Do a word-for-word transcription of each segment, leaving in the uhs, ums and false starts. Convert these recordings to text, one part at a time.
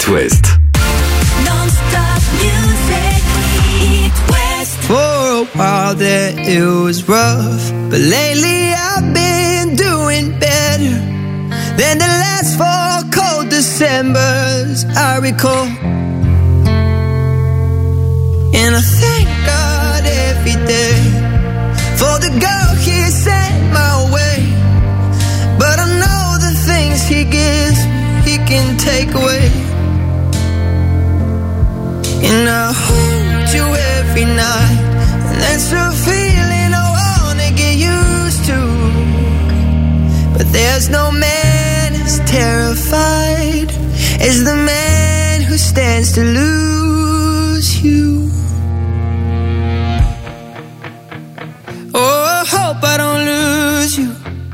West. Non-stop music, It West. For a while there it was rough, but lately I've been doing better than the last four cold Decembers I recall. And I thank God every day for the girl He sent my way. But I know the things He gives He can take away. And I hold you every night, and that's a feeling I wanna get used to. But there's no man as terrified as the man who stands to lose you. Oh, I hope I don't lose you.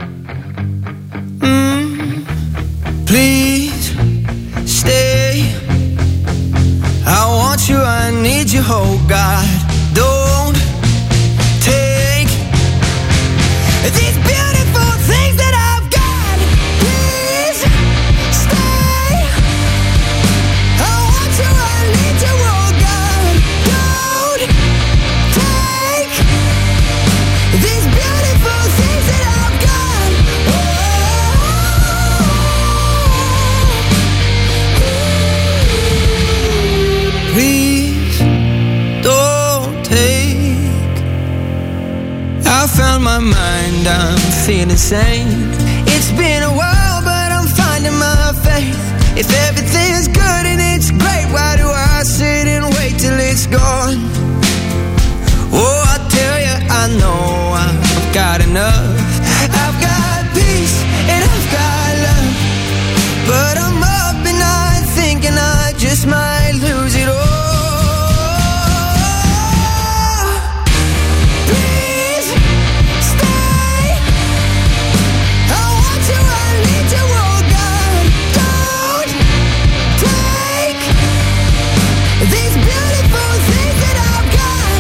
Mm. Please stay. I want you, I need you, oh God. Don't take these beautiful things that I've got. Please stay. I want you, I need you, oh God. Don't take these beautiful things that I've got. Oh. Please don't take. I found my mind, I'm feeling sane. It's been a while, but I'm finding my faith. If everything's good and it's great, why do I sit and wait till it's gone? Oh, I tell you, I know I've got enough. I've got peace and I've got love, but I'm up and I'm thinking I just might lose it all. Please stay. I want you, I need you, oh God. Don't take these beautiful things that I've got.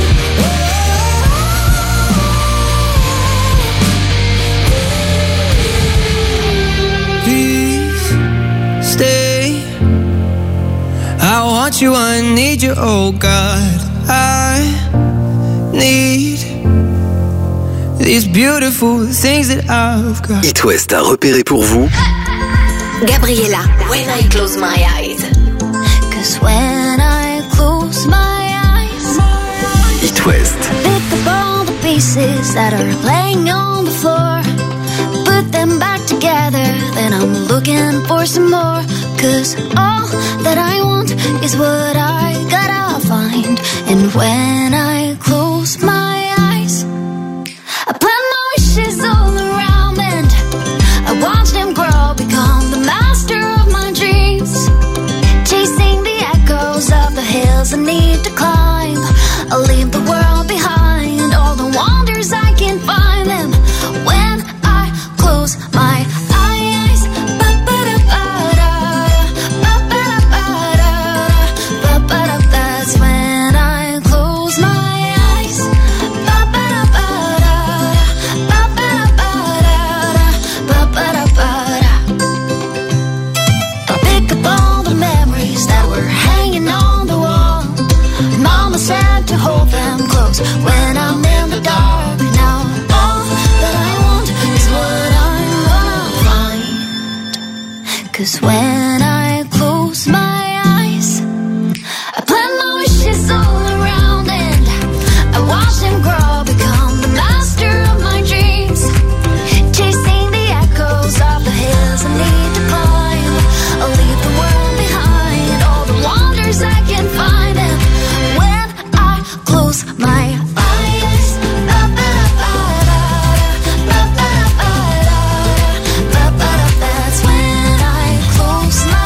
Please stay. I want you, I need you, oh God. I need these beautiful things that I've got. It West a repéré pour vous Gabriella, When I Close My Eyes. Cause when I close my eyes, It West. pick up all the pieces that are laying on the floor, put them back together, then I'm looking for some more. Cause all that I want is what I gotta find. And when I close my eyes, I plant my wishes all around and I watch them grow, become the master of my dreams, chasing the echoes of the hills I need to climb. I'll leave the world behind, all the wonders I can find them when I close my eyes. That's when I close my eyes. I pick up all the memories that were hanging on the wall. Mama said to hold them close when I'm in the dark. Now all that I want is what I wanna find. Cause when I close my eyes, I plant my wishes all around and I watch them grow, become the master of my dreams, chasing the echoes of the hills I need to climb. I'll leave the world behind, all the wonders I can find, and when I close my eyes, that's when I close my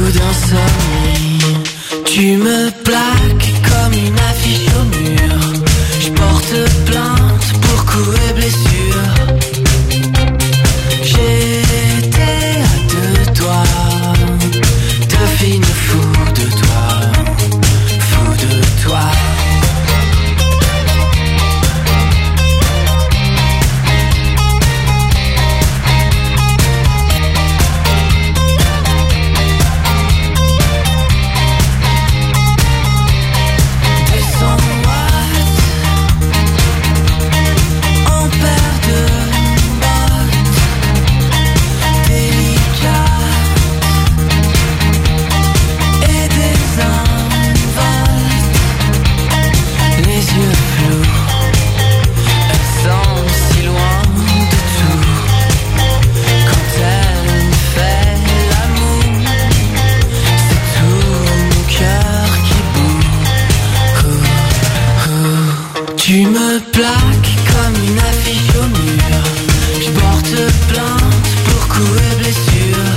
coup d'insomnie. Tu me plaques comme une affiche au mur. Je porte plainte pour coups et blessures. J'étais à deux doigts de finir fou de toi, fou de toi. Tu me plaques comme une affiche au mur. Je porte plainte pour coups et blessures.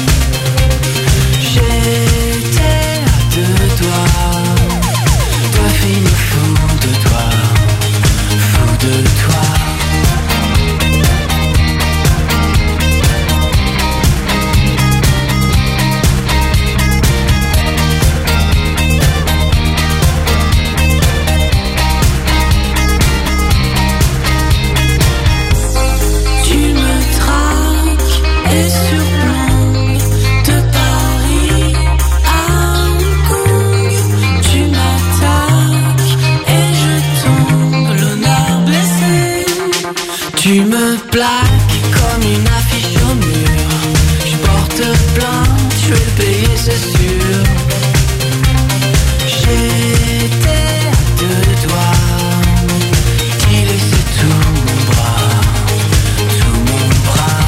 J'étais à deux doigts de finir fou de toi, fou de toi. Tu me plaques comme une affiche au mur. Je porte plainte, je vais le payer, c'est sûr. J'étais à deux doigts d'y laisser tout mon bras, tout mon bras.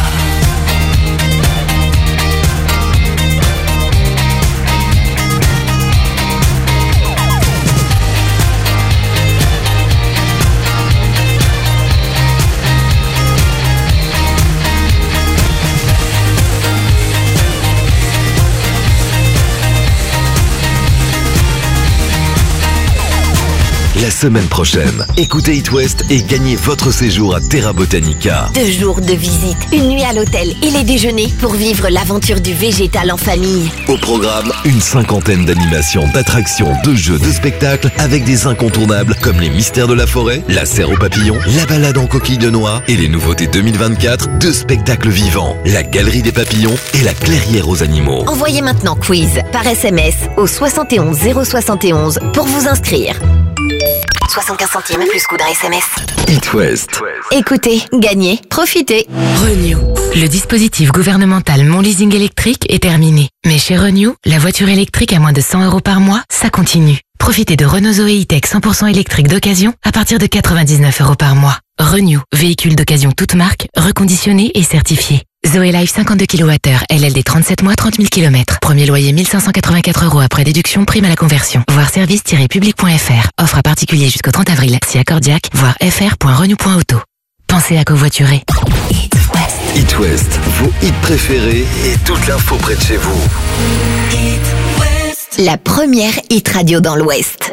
La semaine prochaine, écoutez It West et gagnez votre séjour à Terra Botanica. Deux jours de visite, une nuit à l'hôtel et les déjeuners pour vivre l'aventure du végétal en famille. Au programme, une cinquantaine d'animations, d'attractions, de jeux, de spectacles avec des incontournables comme les mystères de la forêt, la serre aux papillons, la balade en coquille de noix et les nouveautés deux mille vingt-quatre, deux spectacles vivants, la galerie des papillons et la clairière aux animaux. Envoyez maintenant quiz par S M S au soixante et onze zéro soixante et onze pour vous inscrire. soixante-quinze centimes plus coût d'un S M S. It West. Écoutez, gagnez, profitez. Renew. Le dispositif gouvernemental Mon Leasing électrique est terminé. Mais chez Renew, la voiture électrique à moins de cent euros par mois, ça continue. Profitez de Renault Zoé E-Tech cent pour cent électrique d'occasion à partir de quatre-vingt-dix-neuf euros par mois. Renew, véhicule d'occasion toute marque, reconditionné et certifié. Zoé Life cinquante-deux kilowattheures, L L D trente-sept mois, trente mille kilomètres. Premier loyer mille cinq cent quatre-vingt-quatre euros après déduction, prime à la conversion. Voir service tiret public point f r. Offre à particulier jusqu'au trente avril. Si accordiaque, voir f r point renew point auto. Pensez à covoiturer. It West. It West, vos hits préférés et toute l'info près de chez vous. It West. La première hit radio dans l'Ouest.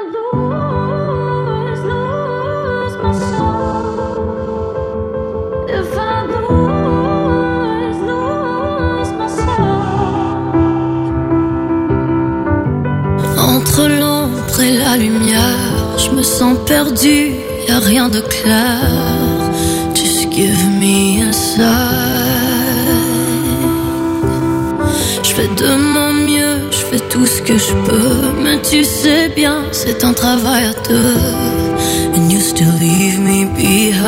Entre l'ombre et la lumière, je me sens perdue, y'a rien de clair. Just give me a sign. Je fais de mon mieux, je fais tout ce que je peux, mais tu sais bien, c'est un travail à deux. And you still leave me behind.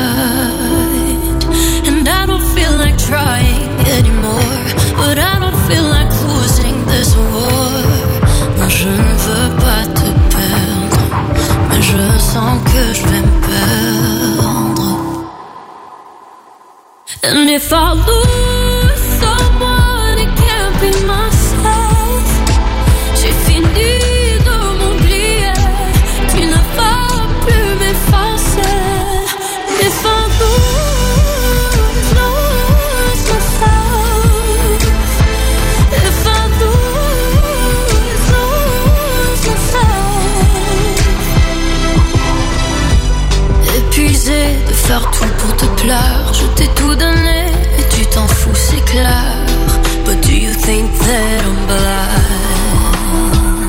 And I don't feel like trying anymore, but I don't feel like losing this war. Je ne veux pas te perdre, mais je sens que je vais me perdre. And if I lose someone, it can't be myself. J'ai fini de m'oublier, tu ne vas plus m'effacer. If I lose, lose myself. If I lose je t'ai tout donné et tu t'en fous, c'est clair. But do you think that I'm blind?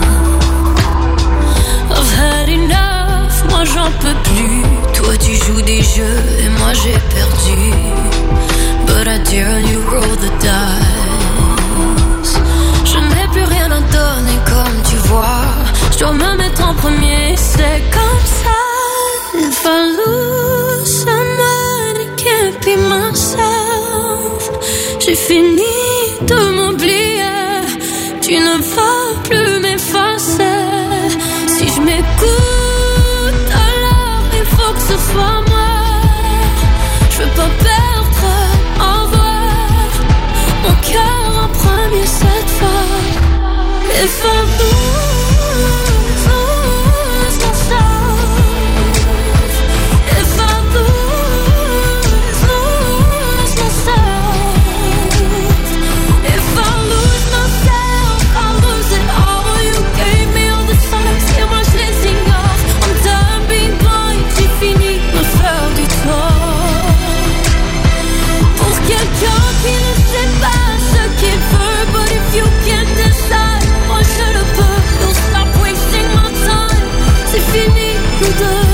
I've had enough, moi j'en peux plus. Toi tu joues des jeux et moi j'ai perdu. But I dare you roll the dice. Je n'ai plus rien à donner comme tu vois. Je dois me mettre en premier, c'est comme ça. If I lose someone, I can't be myself. J'ai fini de m'oublier. Tu ne vas plus m'effacer. Si je m'écoute, alors il faut que ce soit moi. Je veux pas perdre, au revoir. Mon cœur en premier cette fois. If I lose, lose myself. If I lose, lose myself. If I lose myself, I lose it all. You gave me all the signs et moi je les ignore. I'm done being blind, j'ai fini de me faire du tort. Pour quelqu'un qui ne sait pas ce qu'il veut. But if you can't decide, moi je le peux. Don't stop wasting my time. C'est fini, nous deux.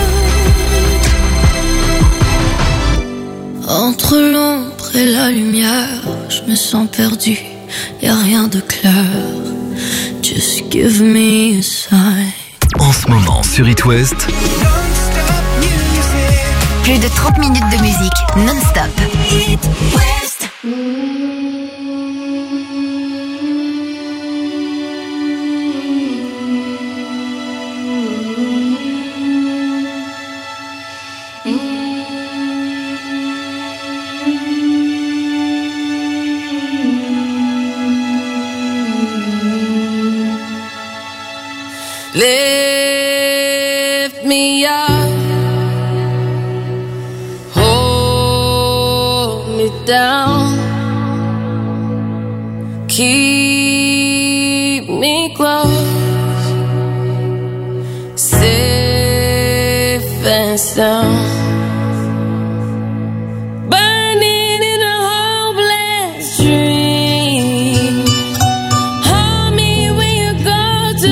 Entre l'ombre et la lumière, je me sens perdu, y'a rien de clair. Just give me a sign. En ce moment sur It West, Plus de trente minutes de musique non-stop. It West. Lift me up, hold me down, keep me close, safe and sound. Burning in a hopeless dream. Hold me when you go to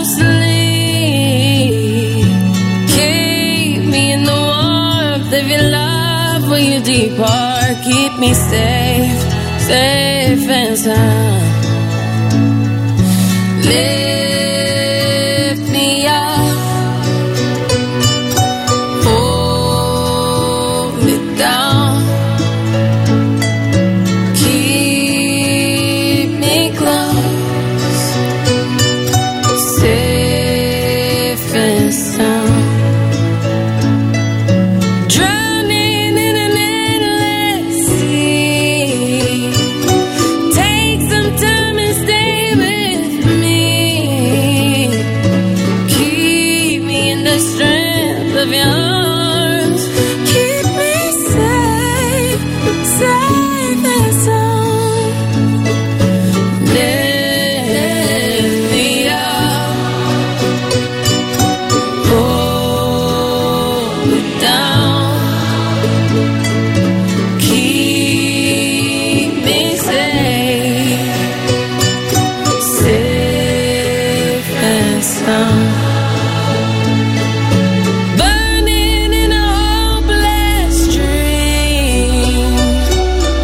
sleep. Keep me in the warmth of your love when you depart. Keep me safe, safe and sound. Lift me up, hold me down, keep me close, safe and sound. Drowning in an endless sea. Take some time and stay with me. Keep me in the strength of your arms. Keep me safe, safe and sound. Lift me up, hold me down, keep me safe, safe and sound. Burning in a hopeless dream.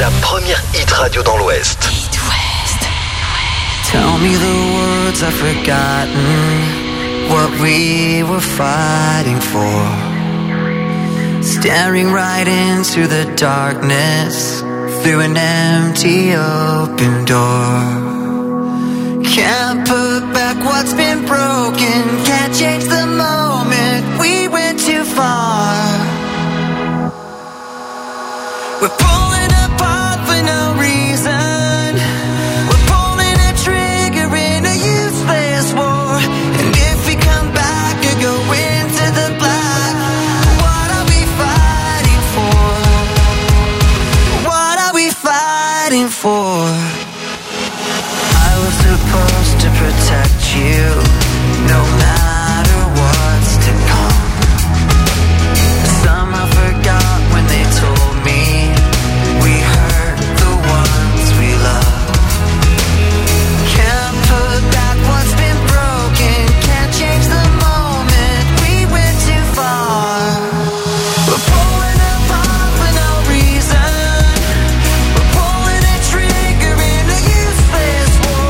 la première hit radio dans l'Ouest. Hit West. Tell me the words I've forgotten, what we were fighting for. Staring right into the darkness, through an empty open door. Can't put back what's been broken, can't change the moment we went too far. We're pulling apart for no reason, we're pulling a trigger in a useless war. And if we come back or go into the black, what are we fighting for? What are we fighting for? Supposed to protect you, no matter what's to come. Somehow forgot when they told me we hurt the ones we love. Can't put back what's been broken, can't change the moment we went too far. We're pulling apart for no reason, we're pulling a trigger in a useless war.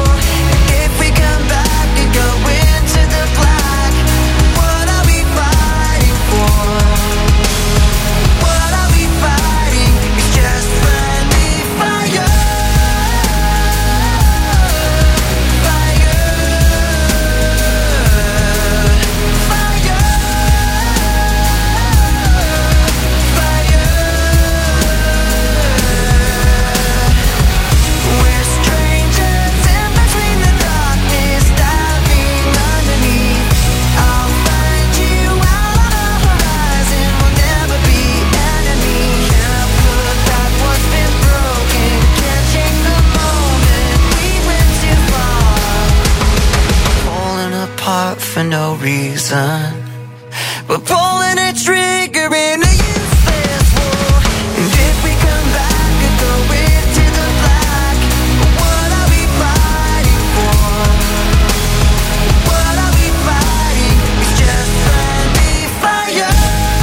For no reason, we're pulling a trigger in a useless war. And if we come back and go into the black, what are we fighting for? What are we fighting? It's just friendly fire.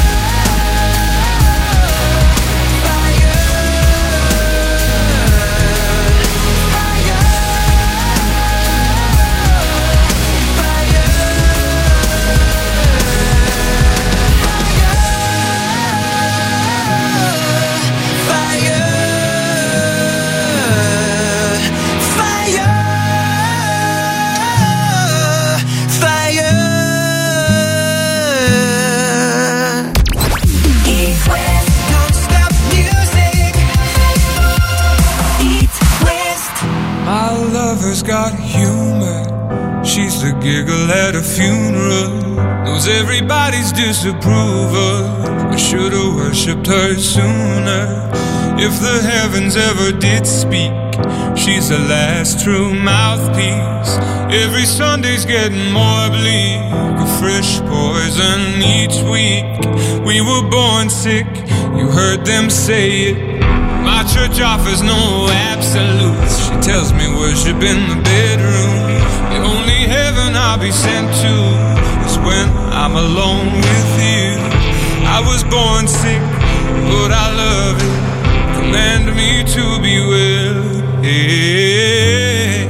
Got humor, she's the giggle at a funeral, knows everybody's disapproval. I should've worshipped her sooner. If the heavens ever did speak, she's the last true mouthpiece. Every Sunday's getting more bleak, a fresh poison each week. We were born sick, you heard them say it. My church offers no absolutes. She tells me worship in the bedroom. The only heaven I'll be sent to is when I'm alone with you. I was born sick, but I love it. Command me to be well. Hey,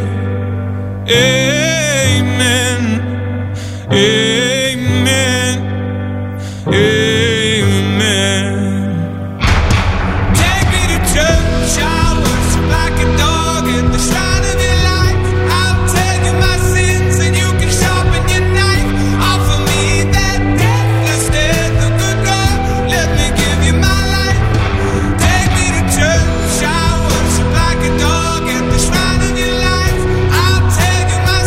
amen. Amen. Amen. Take me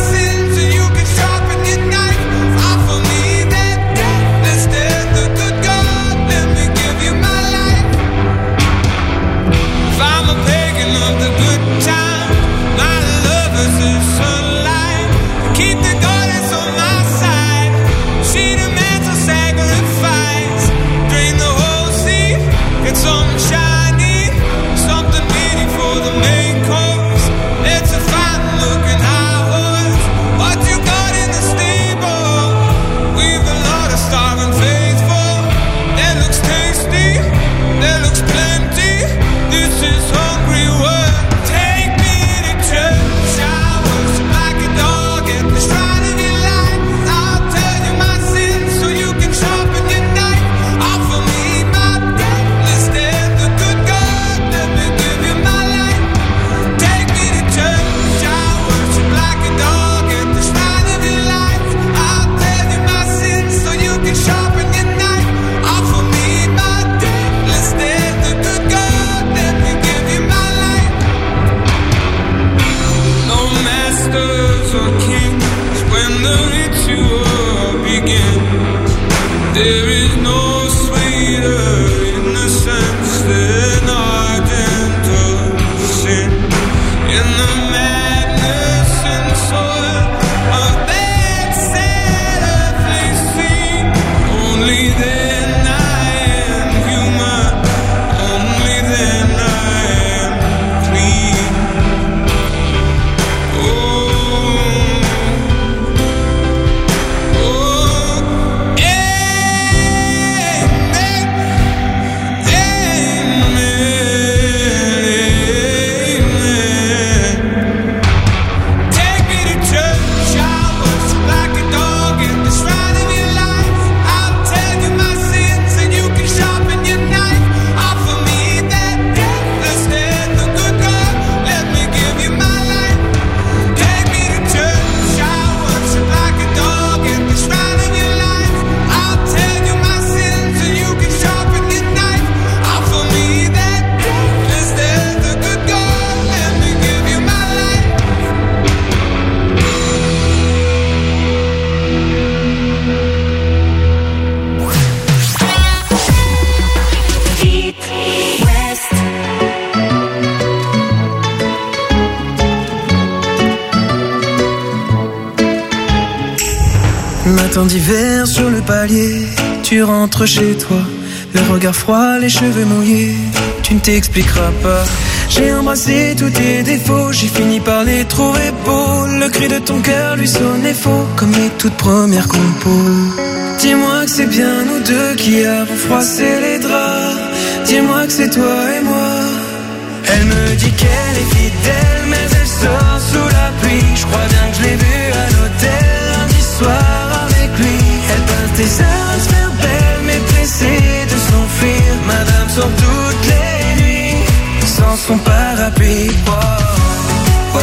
Matin d'hiver sur le palier, tu rentres chez toi, le regard froid, les cheveux mouillés, tu ne t'expliqueras pas. J'ai embrassé tous tes défauts, j'ai fini par les trouver beaux. Le cri de ton cœur lui sonnait faux, comme les toutes premières compos. Dis-moi que c'est bien nous deux qui avons froissé les draps. Dis-moi que c'est toi et moi. Elle me dit qu'elle est fidèle, mais elle sort sous la pluie. Je crois bien que je l'ai vue à l'hôtel lundi soir avec lui. Elle pince des heures à se faire belle, mais pressée de s'enfuir. Madame sort toutes les nuits sans son parapluie. Oh, oh, oh,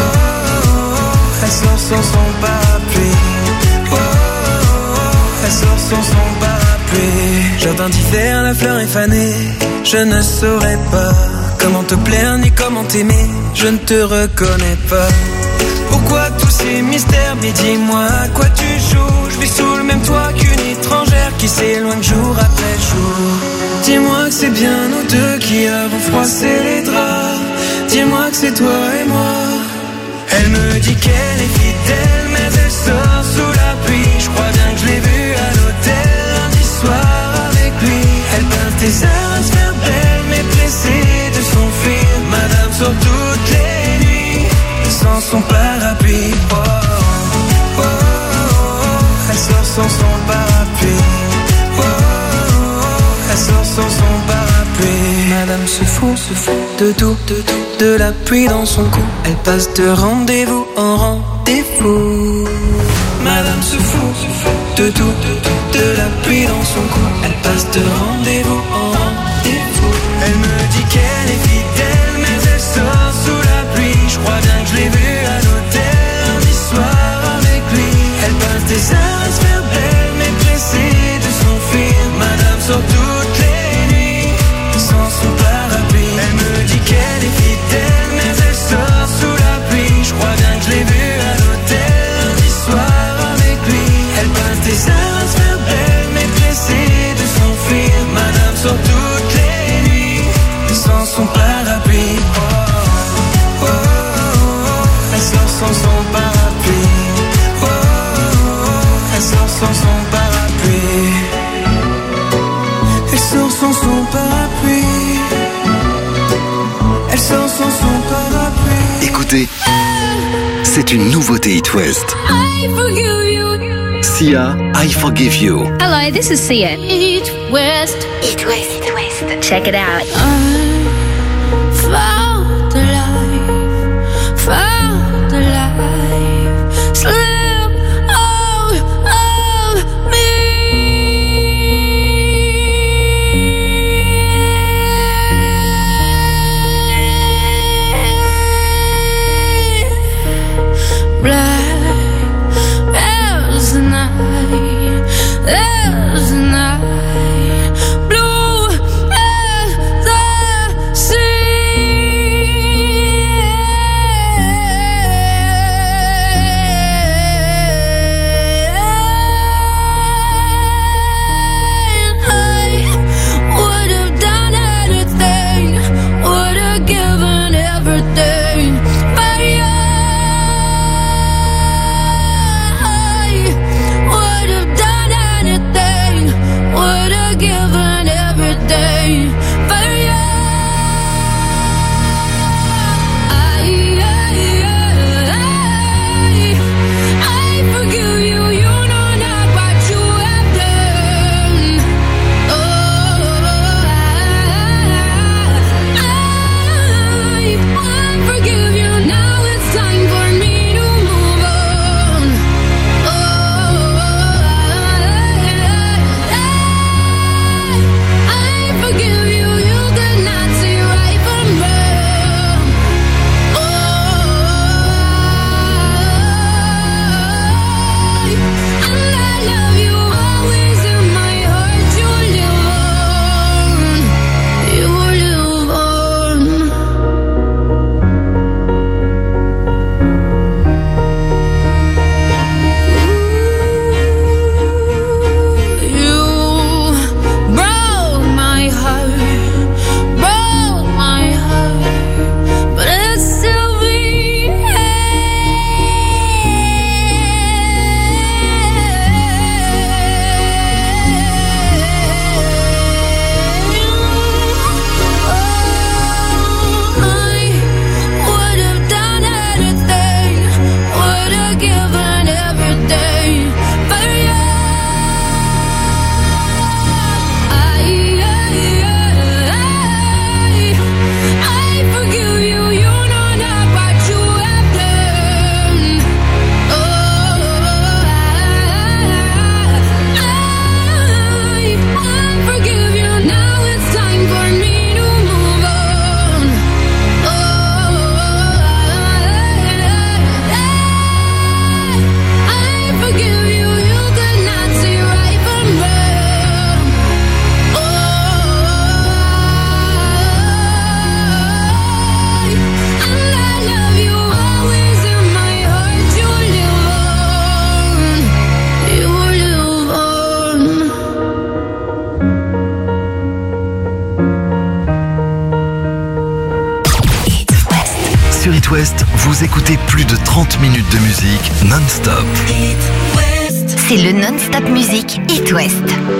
oh. Elle sort sans son parapluie. Oh, oh, oh. Elle sort sans son parapluie. Jardin d'hiver, la fleur est fanée. Je ne saurais pas comment te plaire ni comment t'aimer. Je ne te reconnais pas. Pourquoi tous ces mystères? Mais dis-moi à quoi tu joues. Je vis sous le même toit qu'une étrangère qui s'éloigne jour après jour. Dis-moi que c'est bien nous deux qui avons froissé les draps. Dis-moi que c'est toi et moi. Elle me dit qu'elle est fidèle, mais elle sort sous la pluie. Je crois bien que je l'ai vue à l'hôtel lundi soir avec lui. Elle pince des heures à se faire belle, mais pressée de s'enfuir. Madame sort toutes les nuits sans son parapluie. Oh, oh, oh, oh. Elle sort sans son parapluie. Oh, oh, oh. Elle sort sans son parapluie. Madame se fout, se fout de tout, de tout, de la pluie dans son cou. Elle passe de rendez-vous en rendez-vous. Madame se fout, se fout de tout, de tout, de la pluie dans son cou. Elle passe de rendez-vous en rendez-vous. Elle me dit qu'elle est fidèle, mais elle sort sous la pluie. Je crois bien que je l'ai vue à l'hôtel lundi soir avec lui. Elle passe des heures à se faire belle, mais pressée de s'enfuir. Madame sort toutes les nuits sans son parapluie. Elle me dit qu'elle est fidèle, mais elle sort sous la pluie. Je crois bien que je l'ai vue à l'hôtel lundi soir avec lui. Elle passe des heures à se faire belle, mais pressée de s'enfuir. Madame sort toutes les nuits sans son parapluie. Oh, oh, oh, oh. Elle sort sans son parapluie. Oh, oh, oh. Elle sort sans son parapluie. Elle sort sans son parapluie. Elle sort sans son parapluie. Écoutez, c'est une nouveauté It West. I forgive you. Sia, I Forgive You. Hello, this is Sia. East West. It West, It West. Check it out. I found the life, found the life, slip out of me. Black as the night, as the night, blue as the Sur It West, vous écoutez plus de trente minutes de musique non-stop. C'est le non-stop musique It West.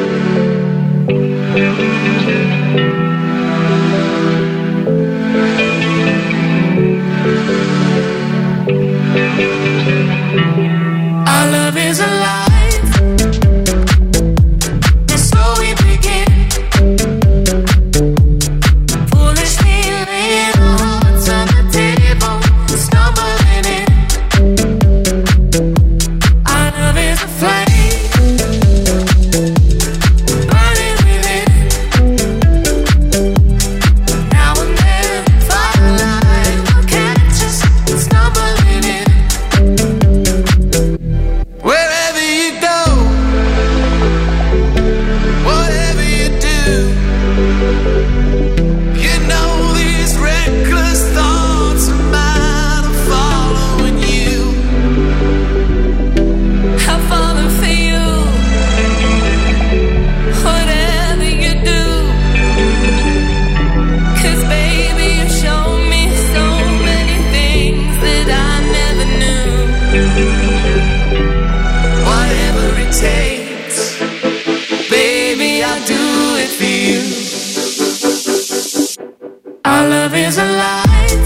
Our love is alive, and so we begin. Foolishly laying our hearts on the table, stumbling in. Our love is a flame, burning within. Now and then, firelight will catch us, stumbling in. Wherever you go, whatever you do, you know these reckless thoughts of mine are following you. I'm falling for you, whatever you do. 'Cause baby, you show me so many things that I never knew. Whatever it takes, baby, I'll do it for you. Our love is alive,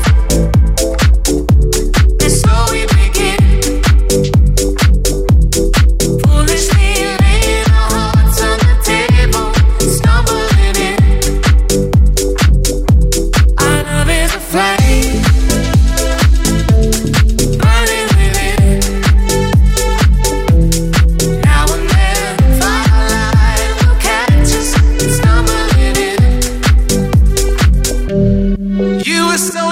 and so we begin. Foolishly laying our hearts on the table, stumbling in. Our love is a flame, burning within. Now and then, firelight will catch us, stumbling in. You were so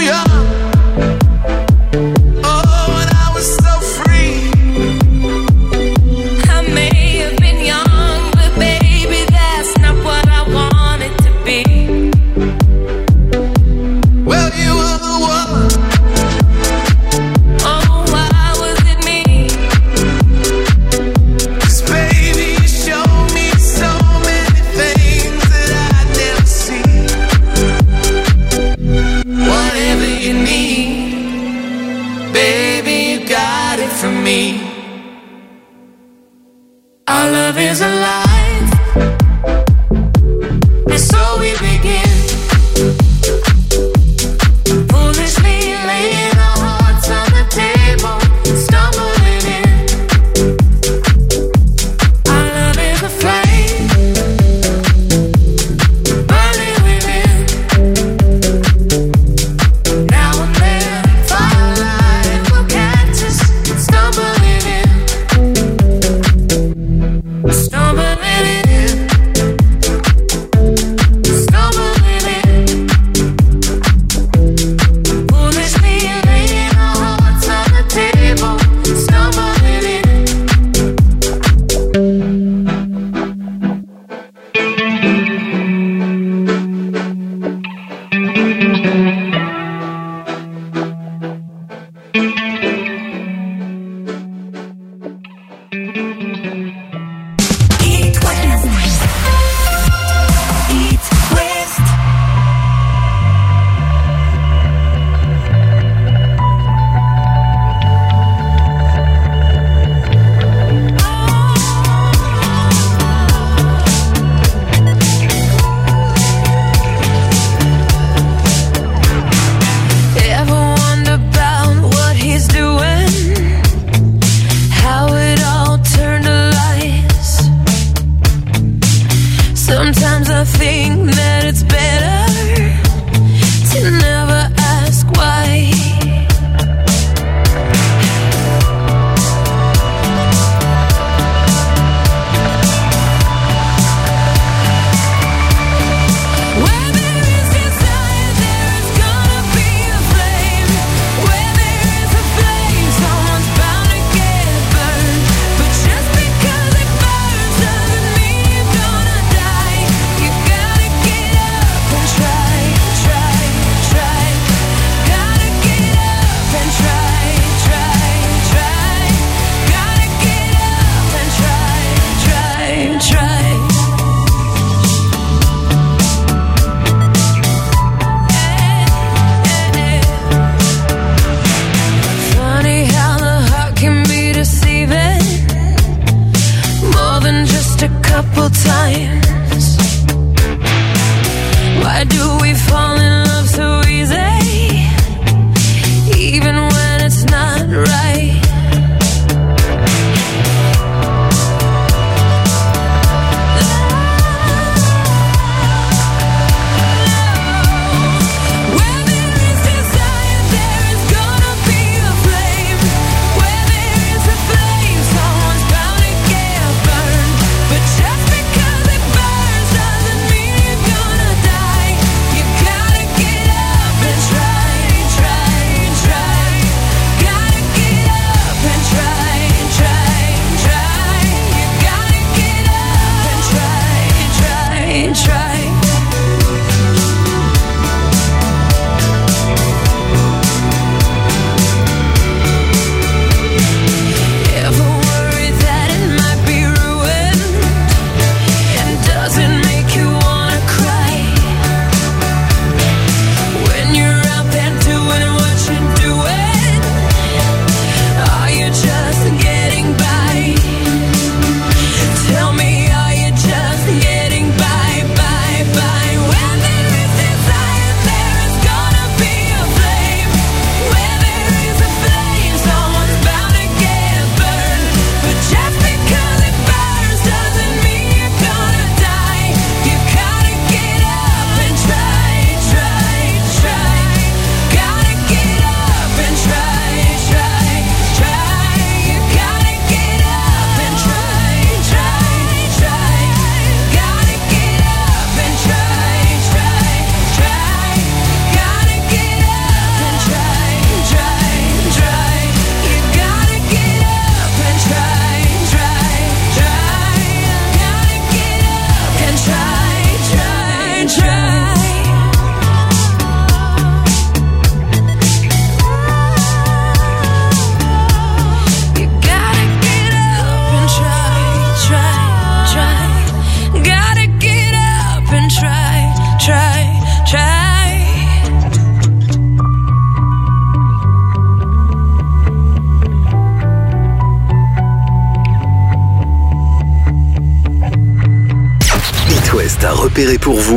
repéré pour vous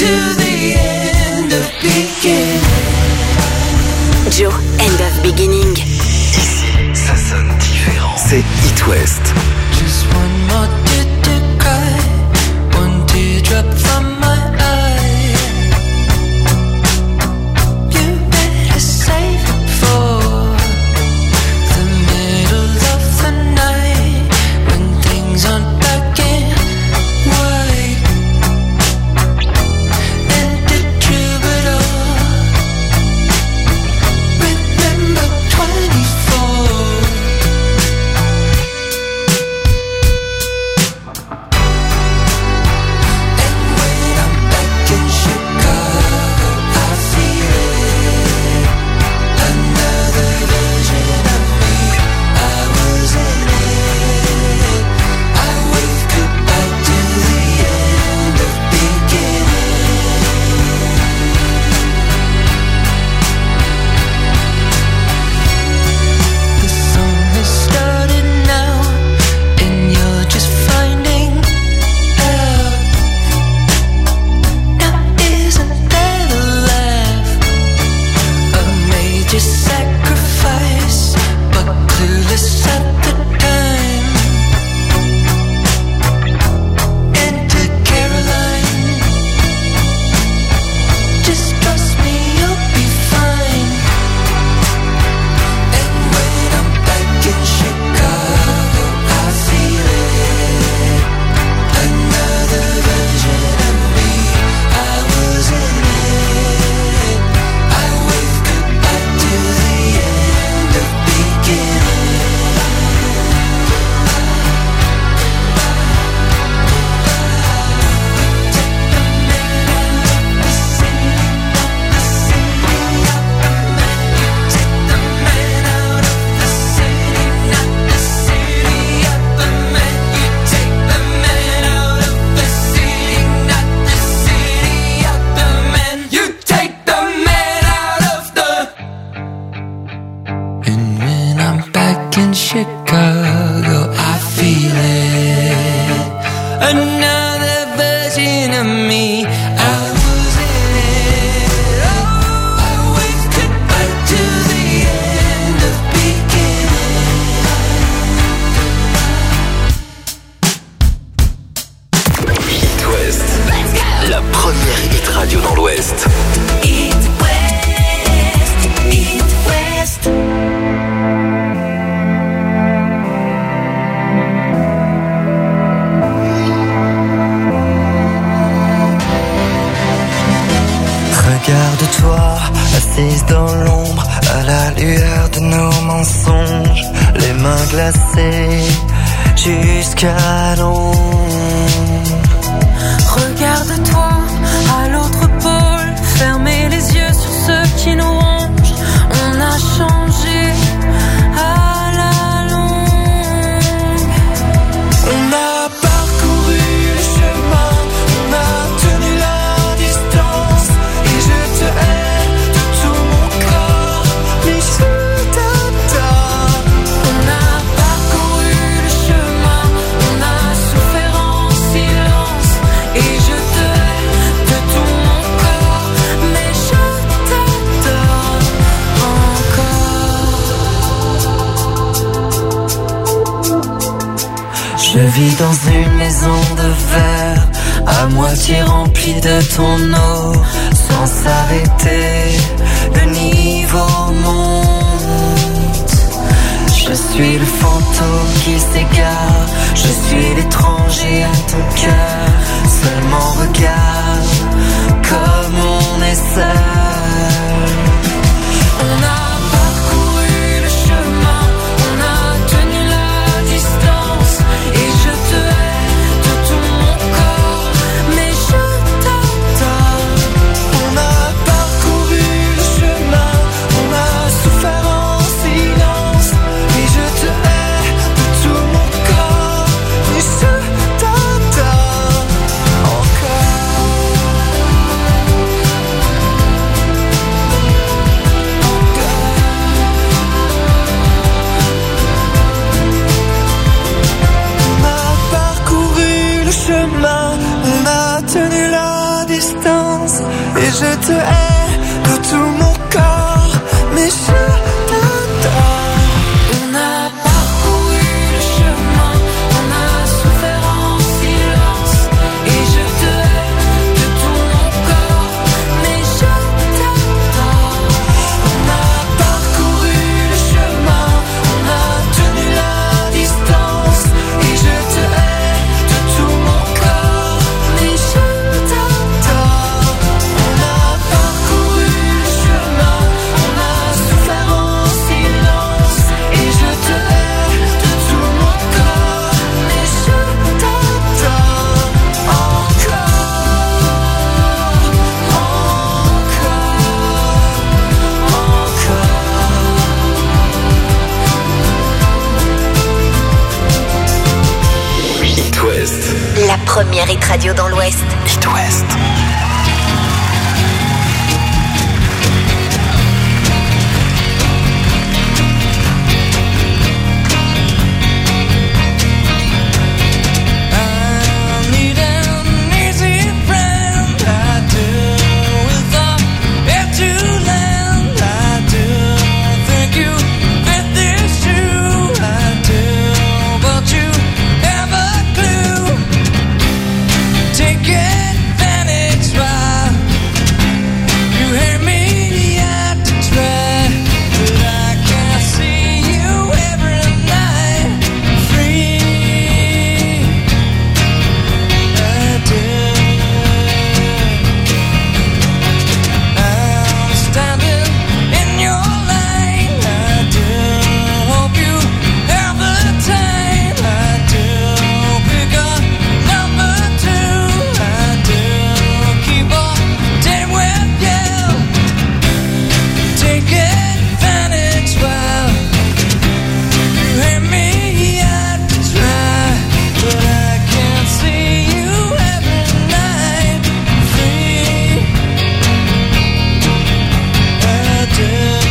Joe, End of Beginning. Ici, ça sonne différent. C'est It West. Just one more tear to cry, one teardrop from my eye. You better save it for the middle of the night, when things aren't black and white. And the troubadour, remember twenty-four. Chicago, I feel it. Another version of me. I was in it. Oh, I waved goodbye to the end of beginning. It West, la première hit radio dans l'Ouest. It West, It West. Regarde-toi, assise dans l'ombre, à la lueur de nos mensonges, les mains glacées jusqu'à l'ombre. Regarde-toi, à l'autre pôle, fermez les yeux sur ceux qui nous rongent. On a changé à la longue. On a parcouru le chemin, on a tenu la distance. Et je te hais de tout mon corps, mais je t'adore. On a parcouru le chemin, on a souffert en silence. Et je te hais de tout mon corps, mais je t'adore encore. Je vis dans une maison de verre, à moitié remplie de ton eau. Sans s'arrêter, le niveau monte. Je suis le fantôme qui s'égare, je suis l'étranger à ton cœur. Seulement regarde comme on est seul. On a parcouru le chemin, on a tenu la distance. Et je te hais de tout mon corps, mais je t'adore. On a parcouru le chemin, on a souffert en silence. Et je te hais de tout mon corps, mais je t'adore encore. je te hais de tout mon corps, mais je t'adore. On a parcouru le chemin, on a souffert en silence, et je te hais de tout mon corps, mais je t'adore. On a parcouru le chemin, on a tenu la distance, et je te hais de tout mon corps, mais je t'adore. On a parcouru le chemin, on a souffert en silence, et je te hais de tout mon corps, mais je t'adore encore, It West. La première hit radio dans l'Ouest. It West. I need an easy friend, I do, with a head to land, I do, think you fit this shoe, I do, but you have a clue, take advantage while you hear me out to try, but I can't see you every night, free. I do. I'm standing in your line. I do. Hope you have the time. I do. Pick a number two. I do. Keep on dating with you. Take advantage while you hear me out to try, but I can't see you every night, free. I do.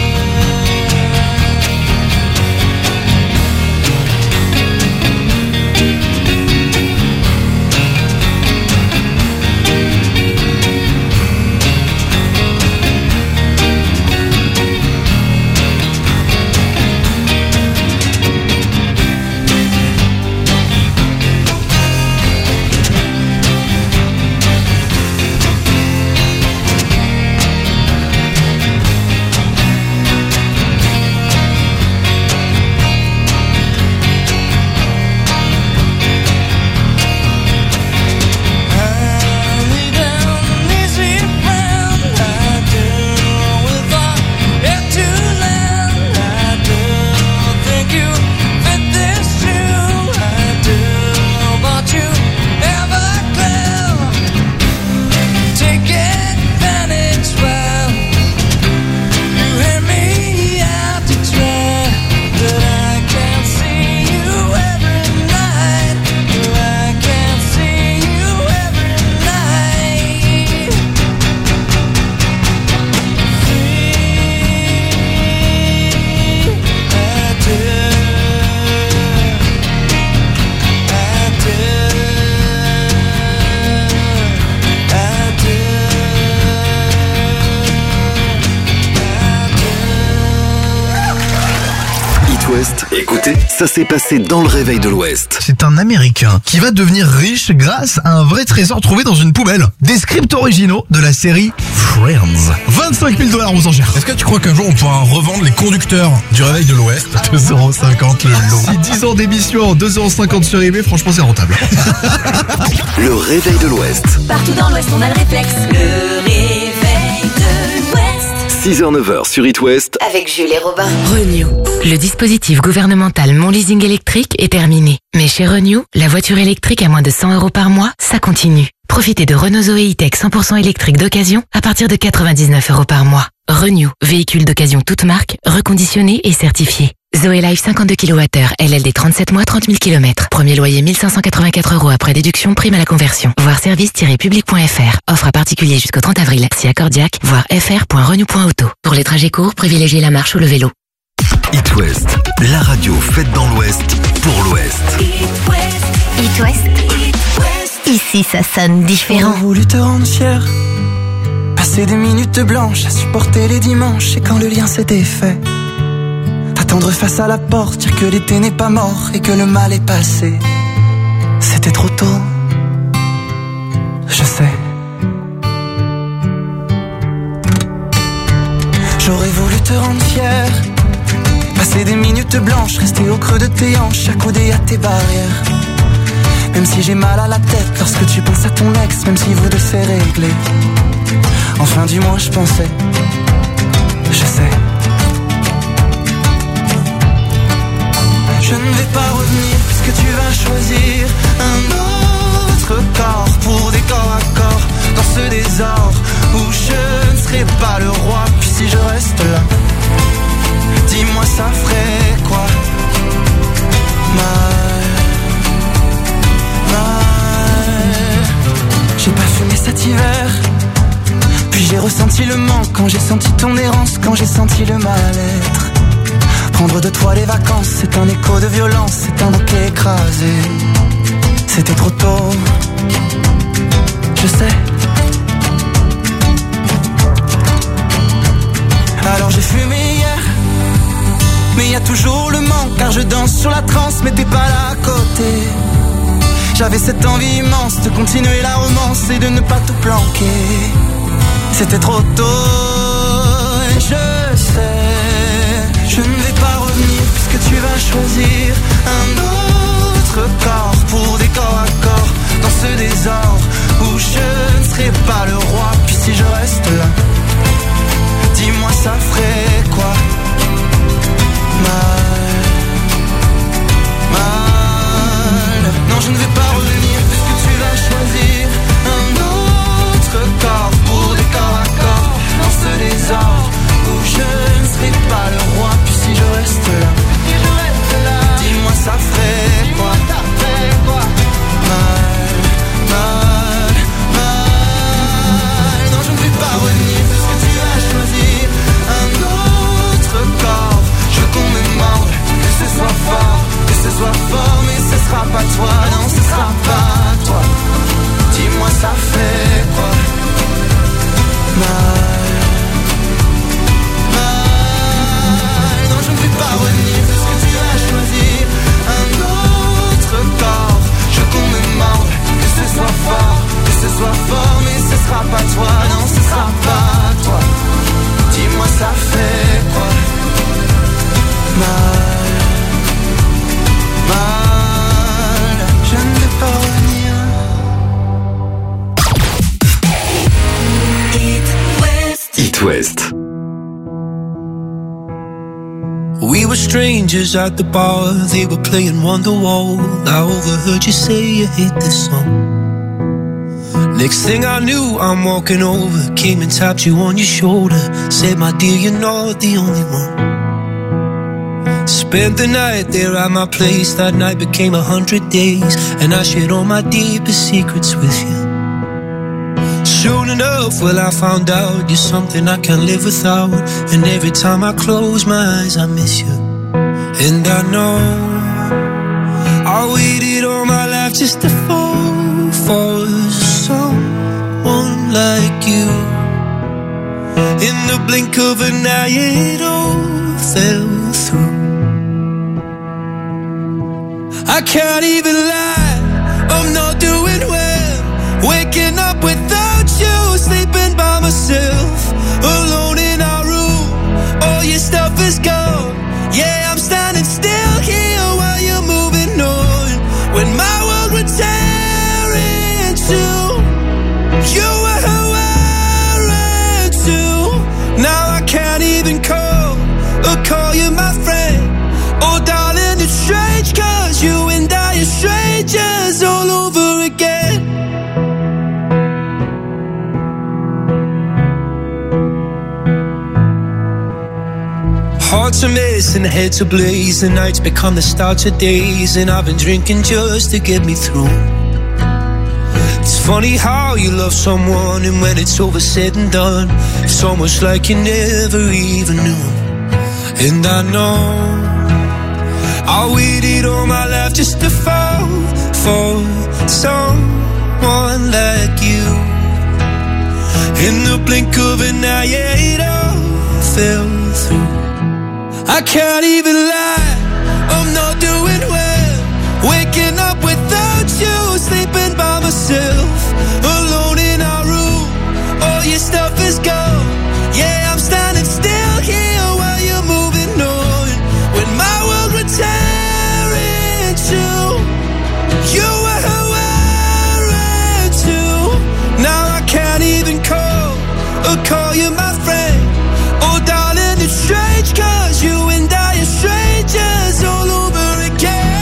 I need an easy friend, I do, with a head to land, I do, think you fit this shoe, I do, but you have a clue, take advantage while you hear me out to try, but I can't see you every night, I can't see you every night, free. I do. I do. I do. It West. Écoutez, ça s'est passé dans le réveil de l'Ouest. C'est un Américain qui va devenir riche grâce à un vrai trésor trouvé dans une poubelle. Des scripts originaux de la série Friends. vingt-cinq mille dollars aux enchères. Est-ce que tu crois qu'un jour on pourra revendre les conducteurs du réveil de l'Ouest? deux euros cinquante le lot. Si dix ans d'émission, deux euros cinquante sur eBay, franchement c'est rentable. Le réveil de l'Ouest. Partout dans l'Ouest, on a le réflexe. Le réveil de l'Ouest. six heures neuf heures sur It West. Avec Jules et Robin. Renew. Le dispositif gouvernemental Mon Leasing électrique est terminé. Mais chez Renew, la voiture électrique à moins de cent euros par mois, ça continue. Profitez de Renault Zoé E-Tech cent pour cent électrique d'occasion à partir de quatre-vingt-dix-neuf euros par mois. Renew, véhicule d'occasion toute marque, reconditionné et certifié. Zoé Life cinquante-deux kilowattheures, L L D trente-sept mois, trente mille kilomètres. Premier loyer mille cinq cent quatre-vingt-quatre euros après déduction, prime à la conversion. Voir service tiret public point f r. Offre à particulier jusqu'au trente avril. Si accordiaque, voir f r point renew point auto. Pour les trajets courts, privilégiez la marche ou le vélo. It West, la radio faite dans l'Ouest, pour l'Ouest. It West. Ici, ça sonne différent. J'aurais voulu te rendre fier, passer Passer des minutes blanches à supporter les dimanches. Et quand le lien s'est défait, t'attendre face à la porte, dire que l'été n'est pas mort et que le mal est passé. C'était trop tôt, je sais. J'aurais voulu te rendre fier, passer des minutes blanches, rester au creux de tes hanches, accoudé à tes barrières. Même si j'ai mal à la tête lorsque tu penses à ton ex, même si vous deux c'est réglé. Enfin du moins je pensais, je sais. Je ne vais pas revenir puisque tu vas choisir un autre corps pour des corps à corps dans ce désordre où je ne serai pas le roi. Puis si je reste là, dis-moi ça ferait quoi? Mal, mal. J'ai pas fumé cet hiver, puis j'ai ressenti le manque quand j'ai senti ton errance, quand j'ai senti le mal-être. Prendre de toi les vacances, c'est un écho de violence, c'est un bouquet écrasé. C'était trop tôt, je sais. Alors j'ai fumé hier, mais y a toujours le manque, car je danse sur la transe, mais t'es pas là à côté. J'avais cette envie immense de continuer la romance et de ne pas tout planquer. C'était trop tôt, et je sais, je ne vais pas revenir puisque tu vas choisir un autre corps pour des corps à corps dans ce désordre où je ne serai pas le roi. Puis si je reste là, dis-moi ça ferait quoi? Mal, mal. Non, je ne vais pas revenir puisque tu vas choisir un autre corps pour des corps à corps dans ce désordre où je ne serai pas le roi. Puis si je reste là, dis-moi ça ferait quoi? Mal, mal, mal. Non, je ne vais pas revenir parce que tu vas choisir un autre corps. Je veux qu'on me morde, que ce soit fort, que ce soit fort, mais ce sera pas toi, non, ce sera pas toi. Dis-moi ça fait quoi? Mal, mal. Non, je ne vais pas revenir parce que tu vas choisir un autre corps. Je veux qu'on me morde, que ce soit fort, que ce soit fort, mais ce sera pas toi, non, ce sera pas toi. Dis-moi ça fait quoi? Mal, mal. Je ne vais pas revenir. It West. We were strangers at the bar, they were playing Wonderwall. I overheard you say you hate this song. Next thing I knew, I'm walking over, came and tapped you on your shoulder, said, my dear, you're not the only one. Spent the night there at my place, that night became a hundred days, and I shared all my deepest secrets with you. Soon enough, well, I found out you're something I can't live without, and every time I close my eyes, I miss you. And I know I waited all my life just to fall for someone like you. In the blink of an eye, it all fell through. I can't even lie, I'm not doing well, waking up without you, sleeping by myself, alone in our room, all your stuff is gone. Yeah, I'm standing still here while you're moving on. When my world would tear in two, you were wearing two. Now I can't even call or call you my friend. Oh darling, it's strange, cause you and I are strangers all over again. Hearts are missing, heads are blaze, the nights become the start of days, and I've been drinking just to get me through. It's funny how you love someone, and when it's over said and done, it's almost like you never even knew. And I know I waited all my life just to fall for someone like you. In the blink of an eye, yeah, it all fell through. I can't even lie, I'm not doing well. Waking up without you, sleeping by myself, alone in our room. All your stuff is gone. Yeah, I'm standing still here while you're moving on. When my world would tear into, you were wearing too. Now I can't even call or call you my friend. Oh darling, it's strange, cause you and I are strangers all over again.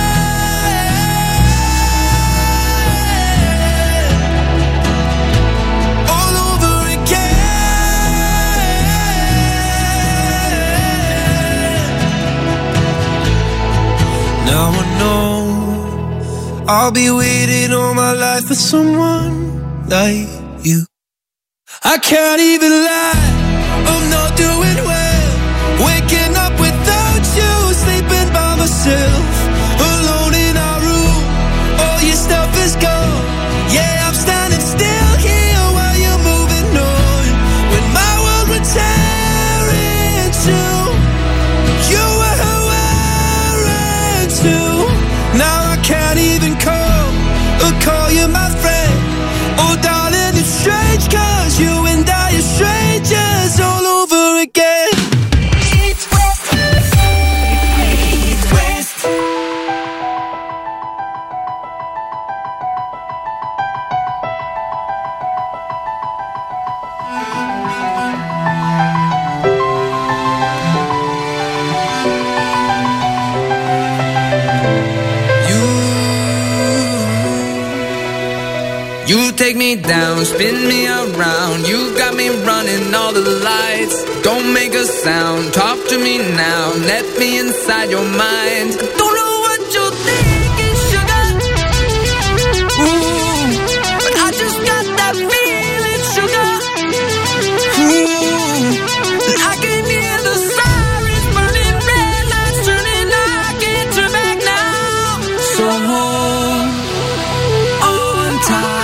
Now I know I'll be waiting all my life for someone like you. I can't even lie, I'm not doing well. Waking up without you, sleeping by myself, alone in our room. All your stuff is gone. Yeah, I'm standing still here while you're moving on. When my world would tear into, you were wearing too. Now I can't even call or call you my friend. Oh darling, it's strange, cause you and I are strangers all over again. East West, East West. You take me down, spin me around. You got me running all the lights. Don't make a sound, talk to me now. Let me inside your mind. I don't know what you're thinking, sugar. Ooh, but I just got that feeling, sugar. Ooh, and I can hear the sirens burning, red lights turning. I can't turn back now. So hold on tight.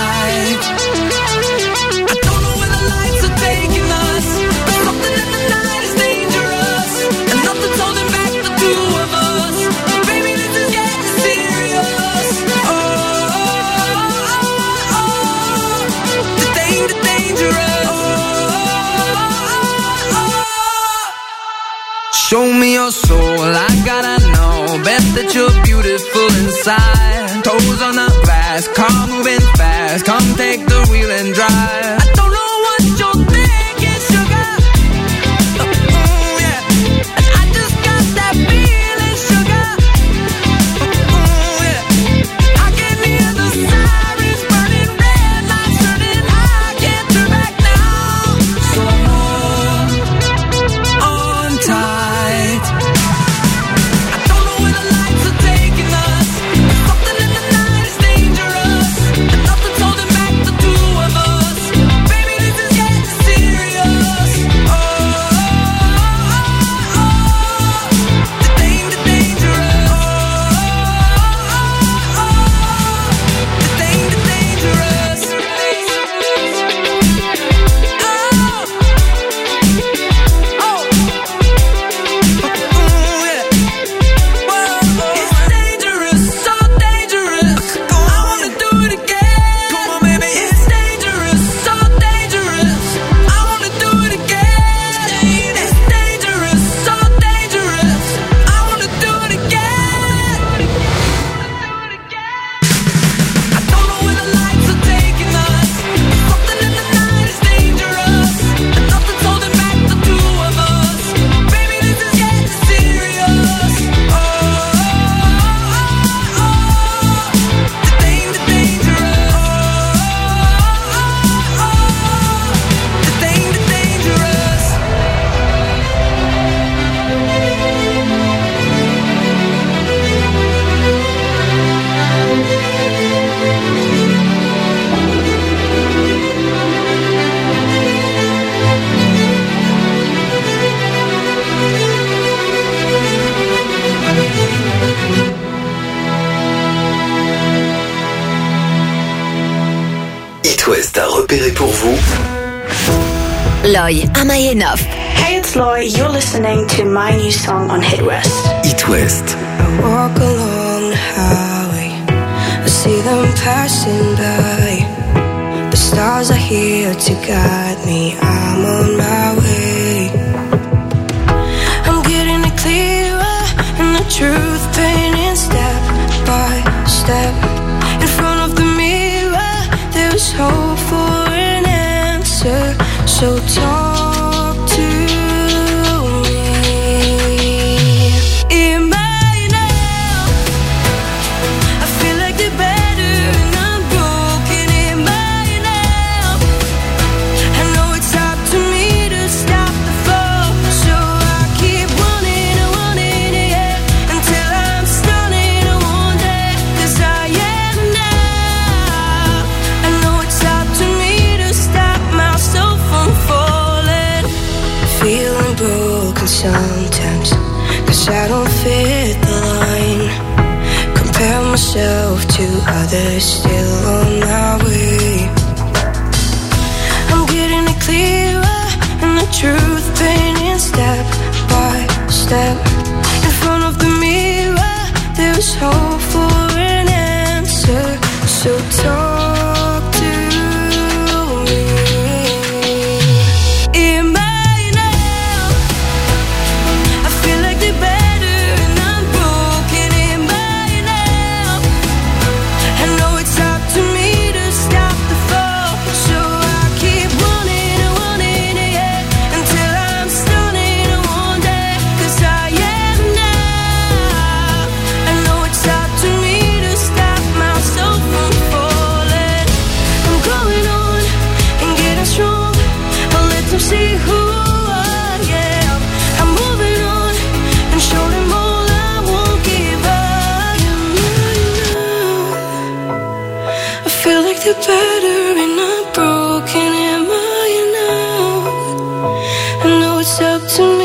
Show me your soul, I gotta know. Bet that you're beautiful inside. Toes on the glass, car moving fast. Come take the wheel and drive. I don't know what you're thinking, sugar. Uh, mm, yeah. And I just got that feeling, sugar. Uh, mm, yeah. I can hear the sirens burning, red lights turning. I can't turn back now. So hold on tight. It West a repéré pour vous Loy, Am I Enough? Hey, it's Loy. You're listening to my new song on Hit West. It West. I walk along the highway, I see them passing by. The stars are here to guide me, I'm on my way. I'm getting it clearer, and the truth painting step by step. In front of the mirror, there's hope for an answer, so talk to me. Am I enough? I feel like the better and I'm broken. Am I enough? I know it's up to me to stop the fall, so I keep running and running, yeah, until I'm stunning one day, 'cause I am now. I know it's up to me to stop myself from falling. Feeling broken sometimes, 'cause I don't fit the line. Compare myself to others still on my way. I'm getting it clearer, and the truth painting step by step. In front of the mirror, there's hope for an answer, so talk to me. Am I enough? I feel like the better and I'm broken. Am I enough? I know it's up to me to stop the fall, so I keep running and running, yeah, until I'm stunning one day, 'cause I am now. I know it's up to me to stop myself from falling. I'm going on and getting strong, I'll let them see who I am. I'm moving on and show them all I won't give up. I feel like the better and I'm broken. Am I enough? I know it's up to